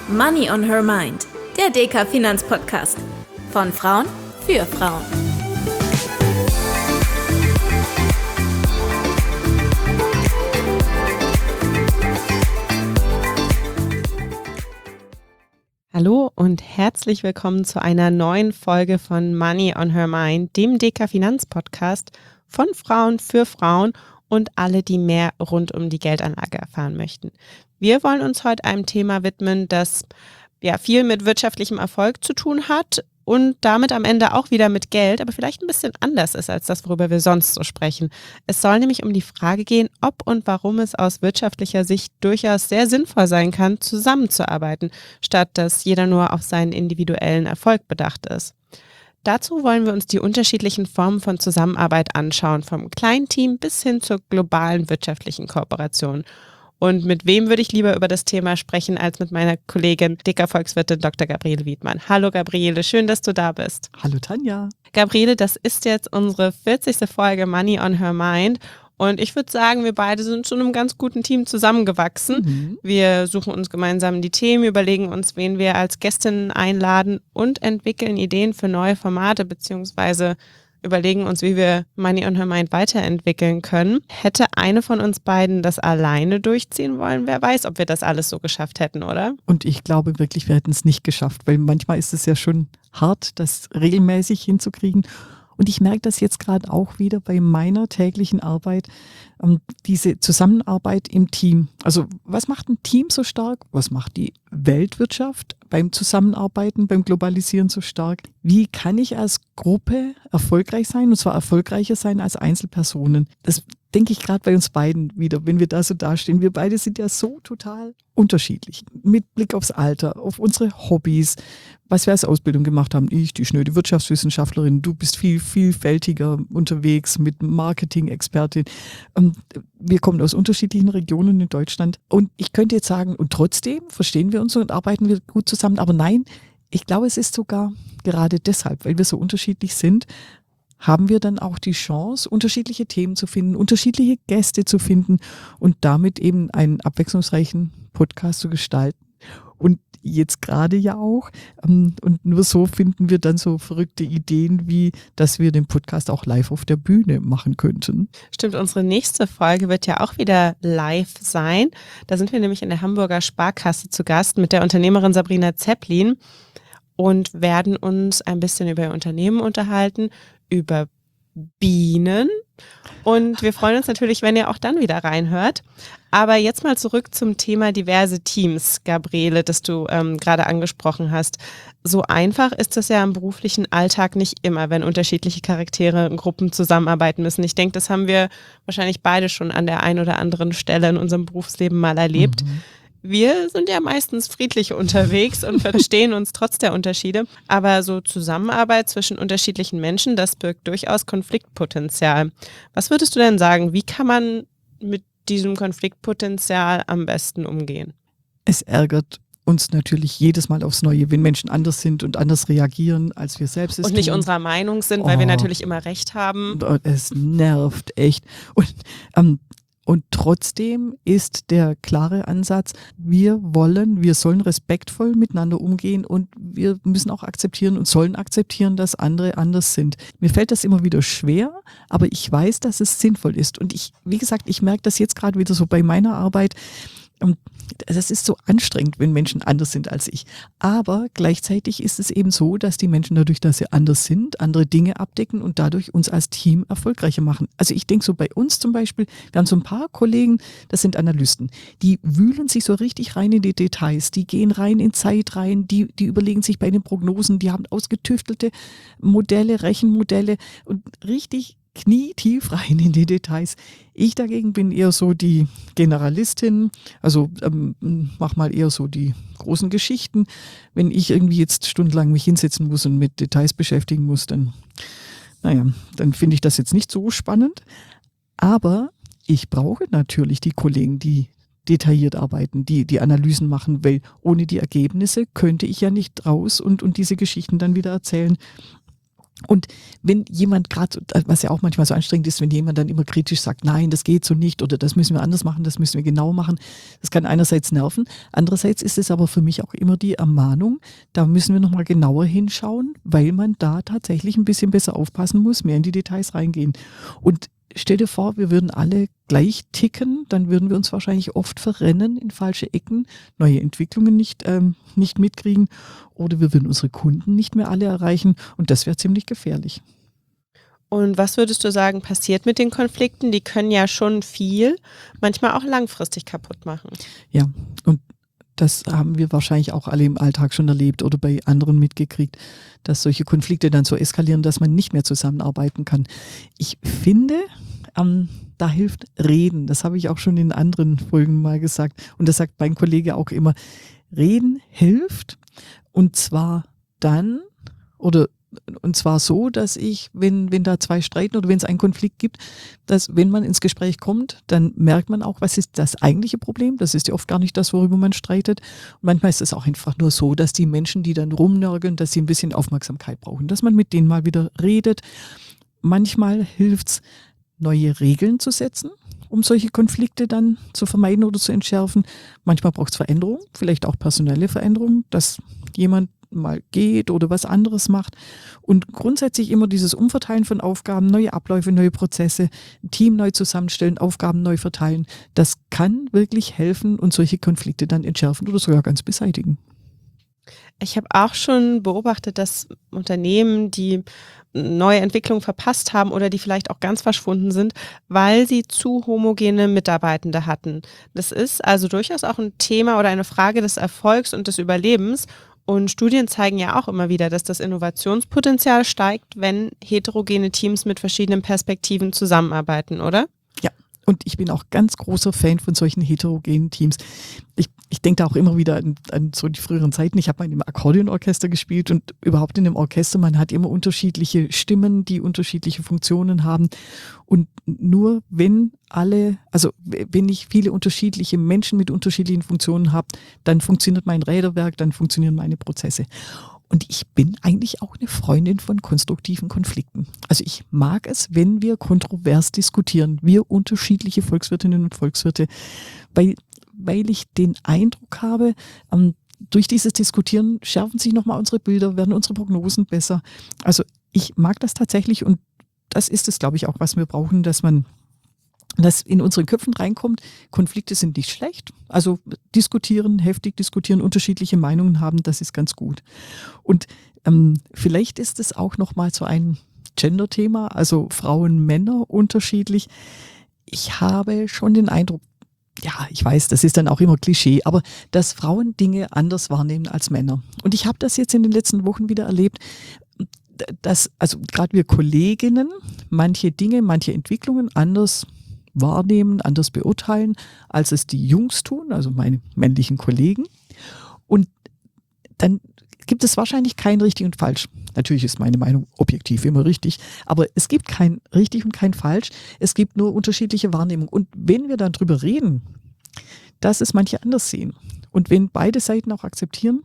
Money on Her Mind, der DK Finanzpodcast. Von Frauen für Frauen. Hallo und herzlich willkommen zu einer neuen Folge von Money on Her Mind, dem DK Finanzpodcast von Frauen für Frauen und alle, die mehr rund um die Geldanlage erfahren möchten. Wir wollen uns heute einem Thema widmen, das viel mit wirtschaftlichem Erfolg zu tun hat und damit am Ende auch wieder mit Geld, aber vielleicht ein bisschen anders ist als das, worüber wir sonst so sprechen. Es soll nämlich um die Frage gehen, ob und warum es aus wirtschaftlicher Sicht durchaus sehr sinnvoll sein kann, zusammenzuarbeiten, statt dass jeder nur auf seinen individuellen Erfolg bedacht ist. Dazu wollen wir uns die unterschiedlichen Formen von Zusammenarbeit anschauen, vom kleinen Team bis hin zur globalen wirtschaftlichen Kooperation. Und mit wem würde ich lieber über das Thema sprechen, als mit meiner Kollegin, DK-Volkswirtin Dr. Gabriele Wiedmann. Hallo Gabriele, schön, dass du da bist. Hallo Tanja. Gabriele, das ist jetzt unsere 40. Folge Money on Her Mind. Und ich würde sagen, wir beide sind zu einem ganz guten Team zusammengewachsen. Wir suchen uns gemeinsam die Themen, überlegen uns, wen wir als Gästinnen einladen und entwickeln Ideen für neue Formate beziehungsweise überlegen uns, wie wir Money on Her Mind weiterentwickeln können. Hätte eine von uns beiden das alleine durchziehen wollen, wer weiß, ob wir das alles so geschafft hätten, oder? Und ich glaube wirklich, wir hätten es nicht geschafft, weil manchmal ist es ja schon hart, das regelmäßig hinzukriegen. Und ich merke das jetzt gerade auch wieder bei meiner täglichen Arbeit, diese Zusammenarbeit im Team. Also was macht ein Team so stark? Was macht die Weltwirtschaft beim Zusammenarbeiten, beim Globalisieren so stark? Wie kann ich als Gruppe erfolgreich sein, und zwar erfolgreicher sein als Einzelpersonen? Das denke ich gerade bei uns beiden wieder, wenn wir da so dastehen. Wir beide sind ja so total unterschiedlich. Mit Blick aufs Alter, auf unsere Hobbys, was wir als Ausbildung gemacht haben. Ich, die schnöde Wirtschaftswissenschaftlerin, du bist viel vielfältiger unterwegs mit Marketing-Expertin. Wir kommen aus unterschiedlichen Regionen in Deutschland. Und ich könnte jetzt sagen, und trotzdem verstehen wir uns und arbeiten wir gut zusammen. Aber nein, ich glaube, es ist sogar gerade deshalb, weil wir so unterschiedlich sind, haben wir dann auch die Chance, unterschiedliche Themen zu finden, unterschiedliche Gäste zu finden und damit eben einen abwechslungsreichen Podcast zu gestalten. Und jetzt gerade ja auch. Und nur so finden wir dann so verrückte Ideen, wie dass wir den Podcast auch live auf der Bühne machen könnten. Stimmt, unsere nächste Folge wird ja auch wieder live sein. Da sind wir nämlich in der Hamburger Sparkasse zu Gast mit der Unternehmerin Sabrina Zepplin und werden uns ein bisschen über ihr Unternehmen unterhalten, über Bienen. Und wir freuen uns natürlich, wenn ihr auch dann wieder reinhört. Aber jetzt mal zurück zum Thema diverse Teams, Gabriele, das du gerade angesprochen hast. So einfach ist es ja im beruflichen Alltag nicht immer, wenn unterschiedliche Charaktere in Gruppen zusammenarbeiten müssen. Ich denke, das haben wir wahrscheinlich beide schon an der einen oder anderen Stelle in unserem Berufsleben mal erlebt. Wir sind ja meistens friedlich unterwegs und verstehen uns trotz der Unterschiede. Aber so Zusammenarbeit zwischen unterschiedlichen Menschen, das birgt durchaus Konfliktpotenzial. Was würdest du denn sagen, wie kann man mit diesem Konfliktpotenzial am besten umgehen? Es ärgert uns natürlich jedes Mal aufs Neue, wenn Menschen anders sind und anders reagieren, als wir selbst es und nicht tun. Unserer Meinung sind, weil wir natürlich immer recht haben. Es nervt echt. Und trotzdem ist der klare Ansatz, wir sollen respektvoll miteinander umgehen und wir müssen auch akzeptieren und sollen akzeptieren, dass andere anders sind. Mir fällt das immer wieder schwer, aber ich weiß, dass es sinnvoll ist. Und wie gesagt, ich merke das jetzt gerade wieder so bei meiner Arbeit. Das ist so anstrengend, wenn Menschen anders sind als ich. Aber gleichzeitig ist es eben so, dass die Menschen dadurch, dass sie anders sind, andere Dinge abdecken und dadurch uns als Team erfolgreicher machen. Also ich denke so bei uns zum Beispiel, wir haben so ein paar Kollegen, das sind Analysten, die wühlen sich so richtig rein in die Details, die gehen rein in Zeit rein, die überlegen sich bei den Prognosen, die haben ausgetüftelte Modelle, Rechenmodelle und richtig knietief rein in die Details. Ich dagegen bin eher so die Generalistin, also mach mal eher so die großen Geschichten. Wenn ich irgendwie jetzt stundenlang mich hinsetzen muss und mit Details beschäftigen muss, dann finde ich das jetzt nicht so spannend. Aber ich brauche natürlich die Kollegen, die detailliert arbeiten, die Analysen machen, weil ohne die Ergebnisse könnte ich ja nicht raus und diese Geschichten dann wieder erzählen. Und wenn jemand gerade, was ja auch manchmal so anstrengend ist, wenn jemand dann immer kritisch sagt, nein, das geht so nicht oder das müssen wir anders machen, das müssen wir genau machen, das kann einerseits nerven, andererseits ist es aber für mich auch immer die Ermahnung, da müssen wir nochmal genauer hinschauen, weil man da tatsächlich ein bisschen besser aufpassen muss, mehr in die Details reingehen. Und stell dir vor, wir würden alle gleich ticken, dann würden wir uns wahrscheinlich oft verrennen in falsche Ecken, neue Entwicklungen nicht mitkriegen oder wir würden unsere Kunden nicht mehr alle erreichen und das wäre ziemlich gefährlich. Und was würdest du sagen, passiert mit den Konflikten? Die können ja schon viel, manchmal auch langfristig kaputt machen. Ja, und das haben wir wahrscheinlich auch alle im Alltag schon erlebt oder bei anderen mitgekriegt, dass solche Konflikte dann so eskalieren, dass man nicht mehr zusammenarbeiten kann. Ich finde, da hilft Reden. Das habe ich auch schon in anderen Folgen mal gesagt. Und das sagt mein Kollege auch immer. Reden hilft. Und zwar dann, und zwar so, dass wenn da zwei streiten oder wenn es einen Konflikt gibt, dass wenn man ins Gespräch kommt, dann merkt man auch, was ist das eigentliche Problem. Das ist ja oft gar nicht das, worüber man streitet. Und manchmal ist es auch einfach nur so, dass die Menschen, die dann rumnörgeln, dass sie ein bisschen Aufmerksamkeit brauchen, dass man mit denen mal wieder redet. Manchmal hilft es, neue Regeln zu setzen, um solche Konflikte dann zu vermeiden oder zu entschärfen. Manchmal braucht es Veränderung, vielleicht auch personelle Veränderung, dass jemand mal geht oder was anderes macht. Und grundsätzlich immer dieses Umverteilen von Aufgaben, neue Abläufe, neue Prozesse, ein Team neu zusammenstellen, Aufgaben neu verteilen. Das kann wirklich helfen und solche Konflikte dann entschärfen oder sogar ganz beseitigen. Ich habe auch schon beobachtet, dass Unternehmen, die neue Entwicklungen verpasst haben oder die vielleicht auch ganz verschwunden sind, weil sie zu homogene Mitarbeitende hatten. Das ist also durchaus auch ein Thema oder eine Frage des Erfolgs und des Überlebens. Und Studien zeigen ja auch immer wieder, dass das Innovationspotenzial steigt, wenn heterogene Teams mit verschiedenen Perspektiven zusammenarbeiten, oder? Ja, und ich bin auch ganz großer Fan von solchen heterogenen Teams. Ich denke da auch immer wieder an so die früheren Zeiten. Ich habe mal in einem Akkordeonorchester gespielt und überhaupt in einem Orchester, man hat immer unterschiedliche Stimmen, die unterschiedliche Funktionen haben. Und nur wenn ich viele unterschiedliche Menschen mit unterschiedlichen Funktionen habe, dann funktioniert mein Räderwerk, dann funktionieren meine Prozesse. Und ich bin eigentlich auch eine Freundin von konstruktiven Konflikten. Also ich mag es, wenn wir kontrovers diskutieren, wir unterschiedliche Volkswirtinnen und Volkswirte, weil ich den Eindruck habe, durch dieses Diskutieren schärfen sich nochmal unsere Bilder, werden unsere Prognosen besser. Also ich mag das tatsächlich und das ist es, glaube ich, auch, was wir brauchen, dass in unseren Köpfen reinkommt. Konflikte sind nicht schlecht. Also heftig diskutieren, unterschiedliche Meinungen haben, das ist ganz gut. Und vielleicht ist es auch nochmal so ein Gender-Thema, also Frauen, Männer unterschiedlich. Ich habe schon den Eindruck, ja, ich weiß, das ist dann auch immer Klischee, aber dass Frauen Dinge anders wahrnehmen als Männer. Und ich habe das jetzt in den letzten Wochen wieder erlebt, dass, also gerade wir Kolleginnen manche Dinge, manche Entwicklungen anders wahrnehmen, anders beurteilen, als es die Jungs tun, also meine männlichen Kollegen. Und dann gibt es wahrscheinlich kein richtig und falsch. Natürlich ist meine Meinung objektiv immer richtig, aber es gibt kein richtig und kein falsch. Es gibt nur unterschiedliche Wahrnehmungen. Und wenn wir dann drüber reden, dass es manche anders sehen und wenn beide Seiten auch akzeptieren,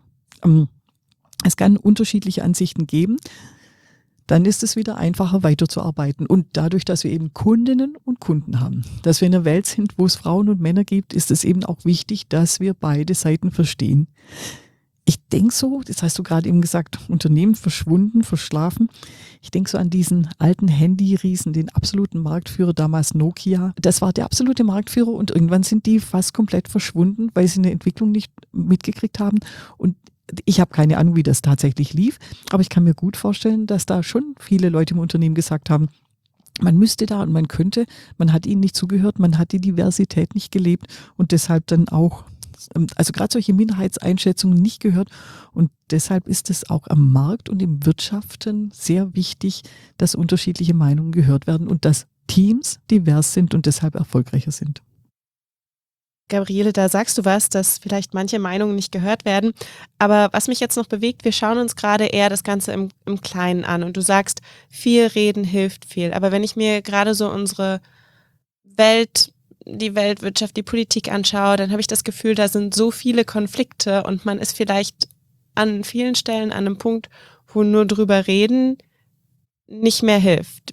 es kann unterschiedliche Ansichten geben, dann ist es wieder einfacher weiterzuarbeiten. Und dadurch, dass wir eben Kundinnen und Kunden haben, dass wir in einer Welt sind, wo es Frauen und Männer gibt, ist es eben auch wichtig, dass wir beide Seiten verstehen. Ich denke so, das hast du gerade eben gesagt, Unternehmen verschwunden, verschlafen. Ich denke so an diesen alten Handy-Riesen, den absoluten Marktführer, damals Nokia. Das war der absolute Marktführer und irgendwann sind die fast komplett verschwunden, weil sie eine Entwicklung nicht mitgekriegt haben. Und ich habe keine Ahnung, wie das tatsächlich lief, aber ich kann mir gut vorstellen, dass da schon viele Leute im Unternehmen gesagt haben, man müsste da und man könnte, man hat ihnen nicht zugehört, man hat die Diversität nicht gelebt und deshalb dann auch, also gerade solche Minderheitseinschätzungen nicht gehört und deshalb ist es auch am Markt und im Wirtschaften sehr wichtig, dass unterschiedliche Meinungen gehört werden und dass Teams divers sind und deshalb erfolgreicher sind. Gabriele, da sagst du was, dass vielleicht manche Meinungen nicht gehört werden. Aber was mich jetzt noch bewegt, wir schauen uns gerade eher das Ganze im Kleinen an. Und du sagst, viel reden hilft viel. Aber wenn ich mir gerade so unsere Welt, die Weltwirtschaft, die Politik anschaue, dann habe ich das Gefühl, da sind so viele Konflikte und man ist vielleicht an vielen Stellen an einem Punkt, wo nur drüber reden nicht mehr hilft.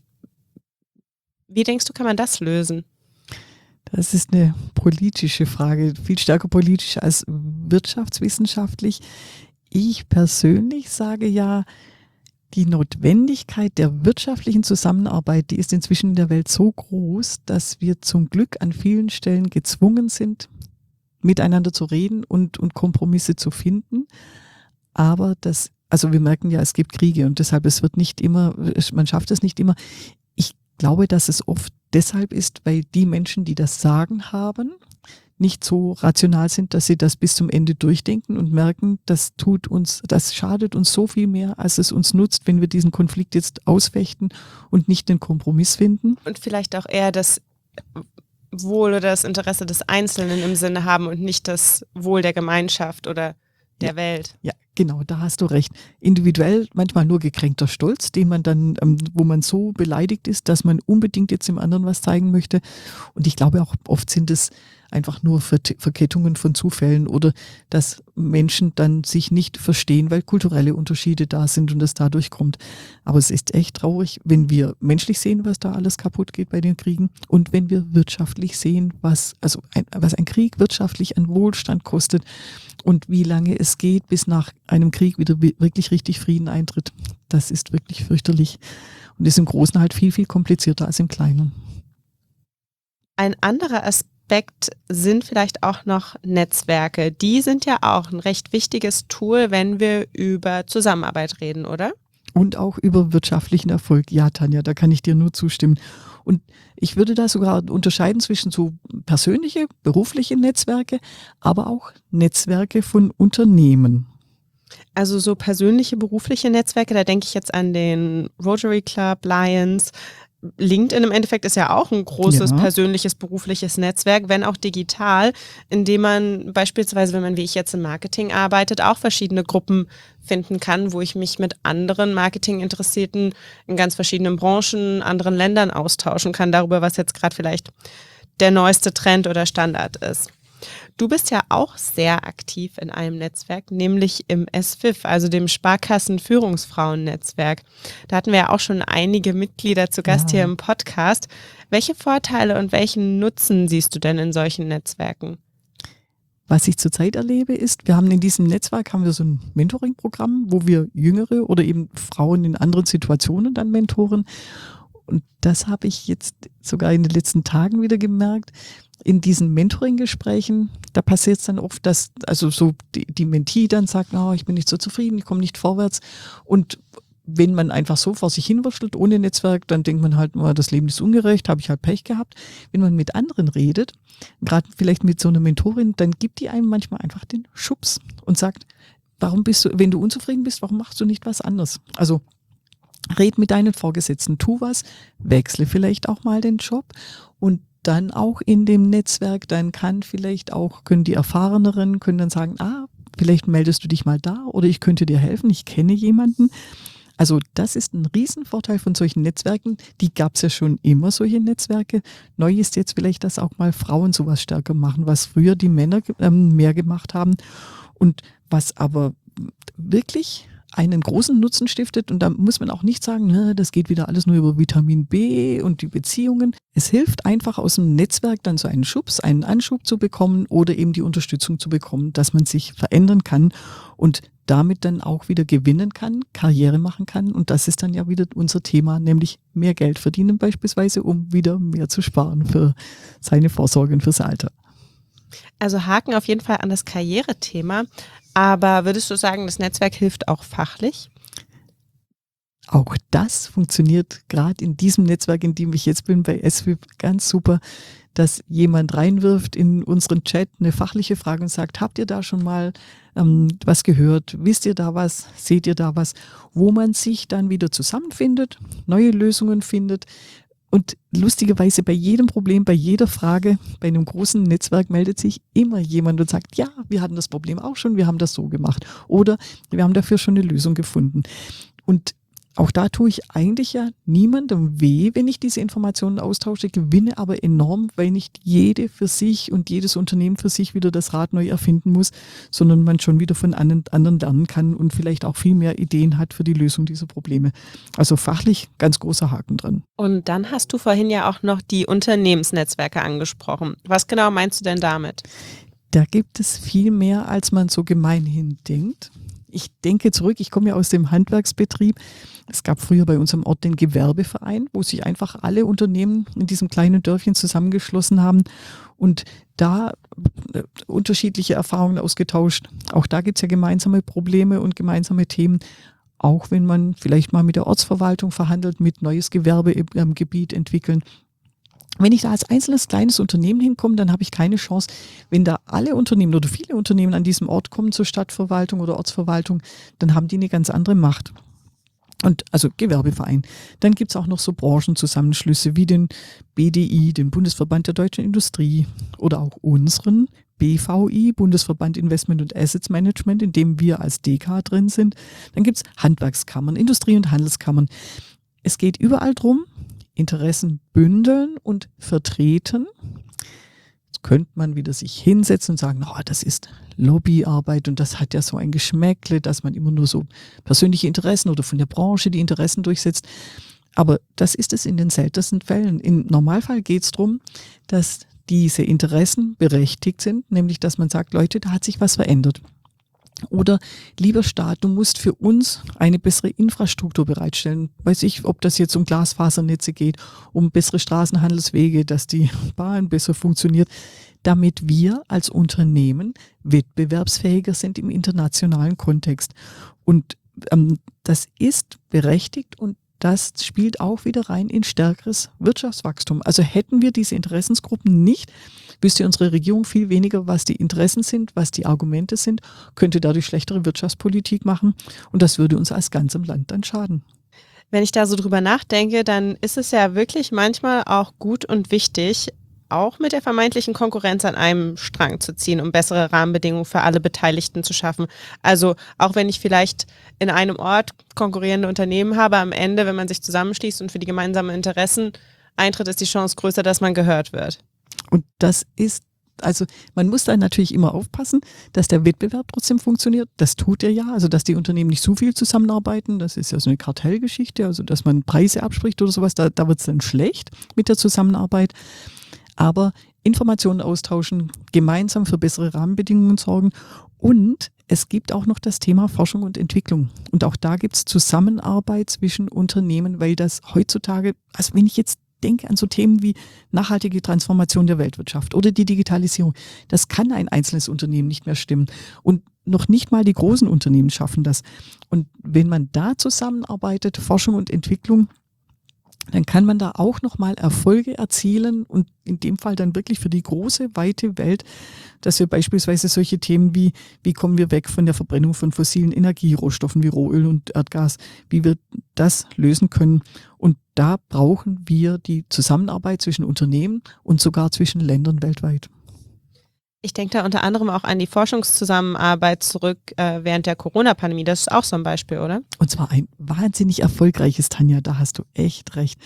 Wie denkst du, kann man das lösen? Das ist eine politische Frage, viel stärker politisch als wirtschaftswissenschaftlich. Ich persönlich sage ja, die Notwendigkeit der wirtschaftlichen Zusammenarbeit, die ist inzwischen in der Welt so groß, dass wir zum Glück an vielen Stellen gezwungen sind, miteinander zu reden und Kompromisse zu finden. Aber also wir merken ja, es gibt Kriege und deshalb, man schafft es nicht immer. Ich glaube, dass es oft deshalb ist, weil die Menschen, die das Sagen haben, nicht so rational sind, dass sie das bis zum Ende durchdenken und merken, das schadet uns so viel mehr, als es uns nutzt, wenn wir diesen Konflikt jetzt ausfechten und nicht den Kompromiss finden. Und vielleicht auch eher das Wohl oder das Interesse des Einzelnen im Sinne haben und nicht das Wohl der Gemeinschaft oder der Welt. Ja, genau, da hast du recht. Individuell manchmal nur gekränkter Stolz, den man dann, wo man so beleidigt ist, dass man unbedingt jetzt dem anderen was zeigen möchte. Und ich glaube auch oft sind es einfach nur Verkettungen von Zufällen oder dass Menschen dann sich nicht verstehen, weil kulturelle Unterschiede da sind und das dadurch kommt. Aber es ist echt traurig, wenn wir menschlich sehen, was da alles kaputt geht bei den Kriegen und wenn wir wirtschaftlich sehen, was ein Krieg wirtschaftlich an Wohlstand kostet und wie lange es geht, bis nach einem Krieg wieder wirklich richtig Frieden eintritt. Das ist wirklich fürchterlich und ist im Großen halt viel, viel komplizierter als im Kleinen. Ein anderer Aspekt sind vielleicht auch noch Netzwerke. Die sind ja auch ein recht wichtiges Tool, wenn wir über Zusammenarbeit reden, oder? Und auch über wirtschaftlichen Erfolg. Ja, Tanja, da kann ich dir nur zustimmen. Und ich würde da sogar unterscheiden zwischen so persönliche, berufliche Netzwerke, aber auch Netzwerke von Unternehmen. Also so persönliche, berufliche Netzwerke, da denke ich jetzt an den Rotary Club, Lions. LinkedIn im Endeffekt ist ja auch ein großes persönliches, berufliches Netzwerk, wenn auch digital, indem man beispielsweise, wenn man wie ich jetzt im Marketing arbeitet, auch verschiedene Gruppen finden kann, wo ich mich mit anderen Marketinginteressierten in ganz verschiedenen Branchen, anderen Ländern austauschen kann, darüber, was jetzt gerade vielleicht der neueste Trend oder Standard ist. Du bist ja auch sehr aktiv in einem Netzwerk, nämlich im SFIF, also dem Sparkassen-Führungsfrauen-Netzwerk. Da hatten wir ja auch schon einige Mitglieder zu Gast hier im Podcast. Welche Vorteile und welchen Nutzen siehst du denn in solchen Netzwerken? Was ich zurzeit erlebe ist, wir haben in diesem Netzwerk so ein Mentoring-Programm, wo wir Jüngere oder eben Frauen in anderen Situationen dann mentoren. Und das habe ich jetzt sogar in den letzten Tagen wieder gemerkt. In diesen Mentoring-Gesprächen, da passiert es dann oft, dass also so die Mentee dann sagt, ich bin nicht so zufrieden, ich komme nicht vorwärts. Und wenn man einfach so vor sich hinwurschtelt ohne Netzwerk, dann denkt man halt, das Leben ist ungerecht, habe ich halt Pech gehabt. Wenn man mit anderen redet, gerade vielleicht mit so einer Mentorin, dann gibt die einem manchmal einfach den Schubs und sagt, wenn du unzufrieden bist, warum machst du nicht was anderes? Also red mit deinen Vorgesetzten, tu was, wechsle vielleicht auch mal den Job und dann auch in dem Netzwerk, dann können die Erfahreneren dann sagen, vielleicht meldest du dich mal da oder ich könnte dir helfen, ich kenne jemanden. Also das ist ein Riesenvorteil von solchen Netzwerken. Die gab es ja schon immer, solche Netzwerke. Neu ist jetzt vielleicht, dass auch mal Frauen sowas stärker machen, was früher die Männer mehr gemacht haben und was aber wirklich einen großen Nutzen stiftet. Und da muss man auch nicht sagen, das geht wieder alles nur über Vitamin B und die Beziehungen. Es hilft einfach aus dem Netzwerk dann so einen Anschub zu bekommen oder eben die Unterstützung zu bekommen, dass man sich verändern kann und damit dann auch wieder gewinnen kann, Karriere machen kann. Und das ist dann ja wieder unser Thema, nämlich mehr Geld verdienen beispielsweise, um wieder mehr zu sparen für seine Vorsorge und fürs Alter. Also Haken auf jeden Fall an das Karrierethema. Aber würdest du sagen, das Netzwerk hilft auch fachlich? Auch das funktioniert gerade in diesem Netzwerk, in dem ich jetzt bin, bei SFIP, ganz super, dass jemand reinwirft in unseren Chat eine fachliche Frage und sagt, habt ihr da schon mal was gehört? Wisst ihr da was? Seht ihr da was? Wo man sich dann wieder zusammenfindet, neue Lösungen findet. Und lustigerweise bei jedem Problem, bei jeder Frage, bei einem großen Netzwerk meldet sich immer jemand und sagt, ja, wir hatten das Problem auch schon, wir haben das so gemacht. Oder wir haben dafür schon eine Lösung gefunden. Und auch da tue ich eigentlich ja niemandem weh, wenn ich diese Informationen austausche, gewinne aber enorm, weil nicht jede für sich und jedes Unternehmen für sich wieder das Rad neu erfinden muss, sondern man schon wieder von anderen lernen kann und vielleicht auch viel mehr Ideen hat für die Lösung dieser Probleme. Also fachlich ganz großer Haken dran. Und dann hast du vorhin ja auch noch die Unternehmensnetzwerke angesprochen. Was genau meinst du denn damit? Da gibt es viel mehr, als man so gemeinhin denkt. Ich denke zurück, ich komme ja aus dem Handwerksbetrieb. Es gab früher bei uns am Ort den Gewerbeverein, wo sich einfach alle Unternehmen in diesem kleinen Dörfchen zusammengeschlossen haben und da unterschiedliche Erfahrungen ausgetauscht. Auch da gibt es ja gemeinsame Probleme und gemeinsame Themen, auch wenn man vielleicht mal mit der Ortsverwaltung verhandelt, mit neues Gewerbe im Gebiet entwickeln. Wenn ich da als einzelnes kleines Unternehmen hinkomme, dann habe ich keine Chance. Wenn da alle Unternehmen oder viele Unternehmen an diesem Ort kommen zur Stadtverwaltung oder Ortsverwaltung, dann haben die eine ganz andere Macht. Und also Gewerbeverein. Dann gibt es auch noch so Branchenzusammenschlüsse wie den BDI, den Bundesverband der Deutschen Industrie oder auch unseren BVI, Bundesverband Investment und Assets Management, in dem wir als DK drin sind. Dann gibt es Handwerkskammern, Industrie- und Handelskammern. Es geht überall drum, Interessen bündeln und vertreten. Jetzt könnte man wieder sich hinsetzen und sagen, oh, das ist Lobbyarbeit und das hat ja so ein Geschmäckle, dass man immer nur so persönliche Interessen oder von der Branche die Interessen durchsetzt. Aber das ist es in den seltensten Fällen. Im Normalfall geht es darum, dass diese Interessen berechtigt sind, nämlich dass man sagt, Leute, da hat sich was verändert. Oder lieber Staat, du musst für uns eine bessere Infrastruktur bereitstellen. Weiß ich, ob das jetzt um Glasfasernetze geht, um bessere Straßenhandelswege, dass die Bahn besser funktioniert, damit wir als Unternehmen wettbewerbsfähiger sind im internationalen Kontext. Und das ist berechtigt und das spielt auch wieder rein in stärkeres Wirtschaftswachstum. Also hätten wir diese Interessensgruppen nicht, wüsste unsere Regierung viel weniger, was die Interessen sind, was die Argumente sind, könnte dadurch schlechtere Wirtschaftspolitik machen und das würde uns als ganzem Land dann schaden. Wenn ich da so drüber nachdenke, dann ist es ja wirklich manchmal auch gut und wichtig, auch mit der vermeintlichen Konkurrenz an einem Strang zu ziehen, um bessere Rahmenbedingungen für alle Beteiligten zu schaffen. Also auch wenn ich vielleicht in einem Ort konkurrierende Unternehmen habe, am Ende, wenn man sich zusammenschließt und für die gemeinsamen Interessen eintritt, ist die Chance größer, dass man gehört wird. Und das ist, also man muss da natürlich immer aufpassen, dass der Wettbewerb trotzdem funktioniert. Das tut er ja, also dass die Unternehmen nicht so viel zusammenarbeiten. Das ist ja so eine Kartellgeschichte, also dass man Preise abspricht oder sowas, da wird es dann schlecht mit der Zusammenarbeit. Aber Informationen austauschen, gemeinsam für bessere Rahmenbedingungen sorgen und es gibt auch noch das Thema Forschung und Entwicklung. Und auch da gibt es Zusammenarbeit zwischen Unternehmen, weil das heutzutage, also wenn ich jetzt denke an so Themen wie nachhaltige Transformation der Weltwirtschaft oder die Digitalisierung, das kann ein einzelnes Unternehmen nicht mehr stimmen. Und noch nicht mal die großen Unternehmen schaffen das. Und wenn man da zusammenarbeitet, Forschung und Entwicklung, dann kann man da auch nochmal Erfolge erzielen und in dem Fall dann wirklich für die große, weite Welt, dass wir beispielsweise solche Themen wie kommen wir weg von der Verbrennung von fossilen Energierohstoffen wie Rohöl und Erdgas, wie wir das lösen können. Und da brauchen wir die Zusammenarbeit zwischen Unternehmen und sogar zwischen Ländern weltweit. Ich denke da unter anderem auch an die Forschungszusammenarbeit zurück während der Corona-Pandemie. Das ist auch so ein Beispiel, oder? Und zwar ein wahnsinnig erfolgreiches, Tanja, da hast du echt recht.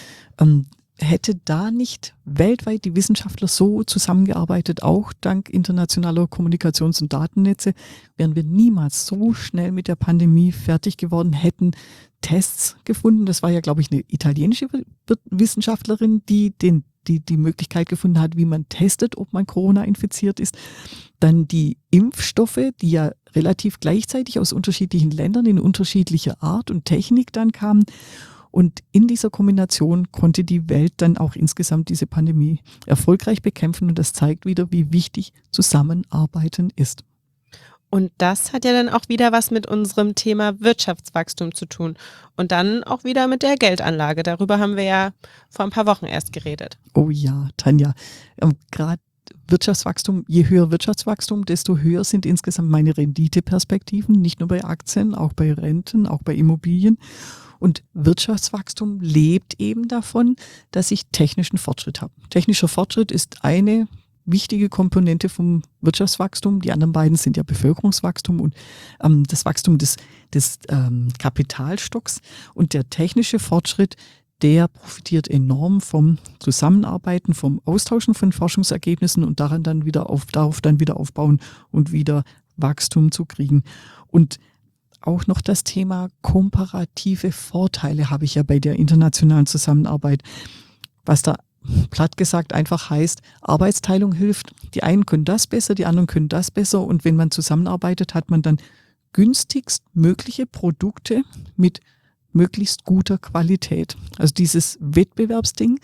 Hätte da nicht weltweit die Wissenschaftler so zusammengearbeitet, auch dank internationaler Kommunikations- und Datennetze, wären wir niemals so schnell mit der Pandemie fertig geworden, hätten Tests gefunden. Das war ja, glaube ich, eine italienische Wissenschaftlerin, die Möglichkeit gefunden hat, wie man testet, ob man Corona infiziert ist. Dann die Impfstoffe, die ja relativ gleichzeitig aus unterschiedlichen Ländern in unterschiedlicher Art und Technik dann kamen. Und in dieser Kombination konnte die Welt dann auch insgesamt diese Pandemie erfolgreich bekämpfen. Und das zeigt wieder, wie wichtig Zusammenarbeiten ist. Und das hat ja dann auch wieder was mit unserem Thema Wirtschaftswachstum zu tun. Und dann auch wieder mit der Geldanlage. Darüber haben wir ja vor ein paar Wochen erst geredet. Oh ja, Tanja, gerade Wirtschaftswachstum, je höher Wirtschaftswachstum, desto höher sind insgesamt meine Renditeperspektiven, nicht nur bei Aktien, auch bei Renten, auch bei Immobilien. Und Wirtschaftswachstum lebt eben davon, dass ich technischen Fortschritt habe. Technischer Fortschritt ist eine wichtige Komponente vom Wirtschaftswachstum. Die anderen beiden sind ja Bevölkerungswachstum und das Wachstum des Kapitalstocks. Und der technische Fortschritt, der profitiert enorm vom Zusammenarbeiten, vom Austauschen von Forschungsergebnissen und darauf dann wieder aufbauen und wieder Wachstum zu kriegen. Und auch noch das Thema komparative Vorteile habe ich ja bei der internationalen Zusammenarbeit, was da platt gesagt einfach heißt, Arbeitsteilung hilft. Die einen können das besser, die anderen können das besser und wenn man zusammenarbeitet, hat man dann günstigst mögliche Produkte mit möglichst guter Qualität. Also dieses Wettbewerbsding,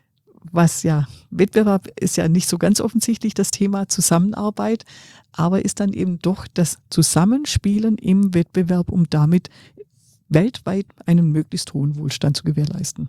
Wettbewerb ist ja nicht so ganz offensichtlich das Thema Zusammenarbeit, aber ist dann eben doch das Zusammenspielen im Wettbewerb, um damit weltweit einen möglichst hohen Wohlstand zu gewährleisten.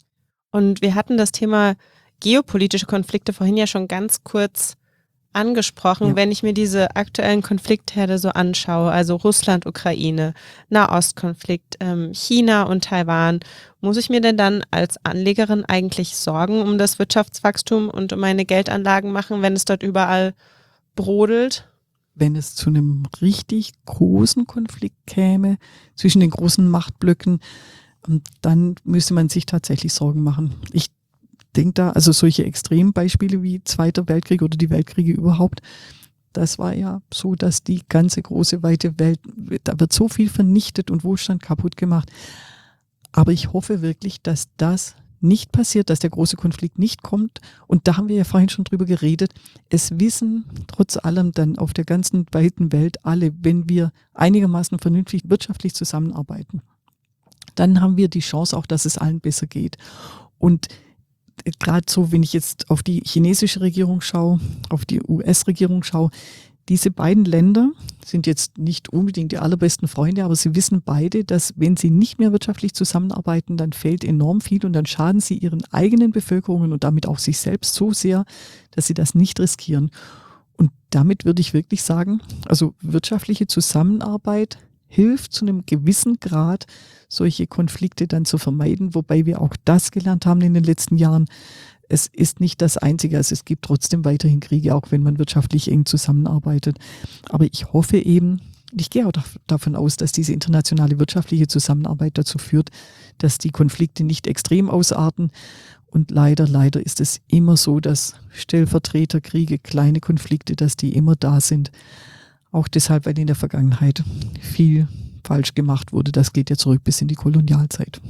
Und wir hatten das Thema geopolitische Konflikte vorhin ja schon ganz kurz angesprochen. Ja. Wenn ich mir diese aktuellen Konfliktherde so anschaue, also Russland, Ukraine, Nahostkonflikt, China und Taiwan, muss ich mir denn dann als Anlegerin eigentlich Sorgen um das Wirtschaftswachstum und um meine Geldanlagen machen, wenn es dort überall brodelt? Wenn es zu einem richtig großen Konflikt käme zwischen den großen Machtblöcken, dann müsste man sich tatsächlich Sorgen machen. Ich denke da, also solche Extrembeispiele wie Zweiter Weltkrieg oder die Weltkriege überhaupt, das war ja so, dass die ganze große, weite Welt, da wird so viel vernichtet und Wohlstand kaputt gemacht. Aber ich hoffe wirklich, dass das nicht passiert, dass der große Konflikt nicht kommt. Und da haben wir ja vorhin schon drüber geredet. Es wissen trotz allem dann auf der ganzen weiten Welt alle, wenn wir einigermaßen vernünftig wirtschaftlich zusammenarbeiten, dann haben wir die Chance auch, dass es allen besser geht. Und gerade so, wenn ich jetzt auf die chinesische Regierung schaue, auf die US-Regierung schaue, diese beiden Länder sind jetzt nicht unbedingt die allerbesten Freunde, aber sie wissen beide, dass wenn sie nicht mehr wirtschaftlich zusammenarbeiten, dann fehlt enorm viel und dann schaden sie ihren eigenen Bevölkerungen und damit auch sich selbst so sehr, dass sie das nicht riskieren. Und damit würde ich wirklich sagen, also wirtschaftliche Zusammenarbeit hilft zu einem gewissen Grad, solche Konflikte dann zu vermeiden, wobei wir auch das gelernt haben in den letzten Jahren. Es ist nicht das Einzige, also es gibt trotzdem weiterhin Kriege, auch wenn man wirtschaftlich eng zusammenarbeitet. Aber ich hoffe eben, ich gehe auch davon aus, dass diese internationale wirtschaftliche Zusammenarbeit dazu führt, dass die Konflikte nicht extrem ausarten. Und leider ist es immer so, dass Stellvertreterkriege, kleine Konflikte, dass die immer da sind. Auch deshalb, weil in der Vergangenheit viel falsch gemacht wurde. Das geht ja zurück bis in die Kolonialzeit.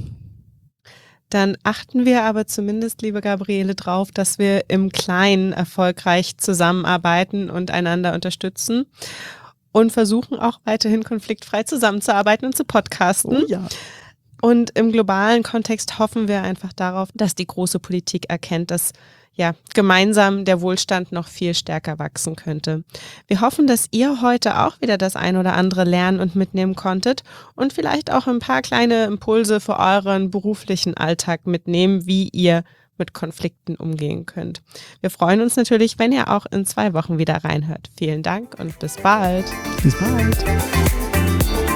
Dann achten wir aber zumindest, liebe Gabriele, drauf, dass wir im Kleinen erfolgreich zusammenarbeiten und einander unterstützen und versuchen auch weiterhin konfliktfrei zusammenzuarbeiten und zu podcasten. Oh ja. Und im globalen Kontext hoffen wir einfach darauf, dass die große Politik erkennt, dass gemeinsam der Wohlstand noch viel stärker wachsen könnte. Wir hoffen, dass ihr heute auch wieder das ein oder andere lernen und mitnehmen konntet und vielleicht auch ein paar kleine Impulse für euren beruflichen Alltag mitnehmen, wie ihr mit Konflikten umgehen könnt. Wir freuen uns natürlich, wenn ihr auch in 2 Wochen wieder reinhört. Vielen Dank und bis bald. Bis bald.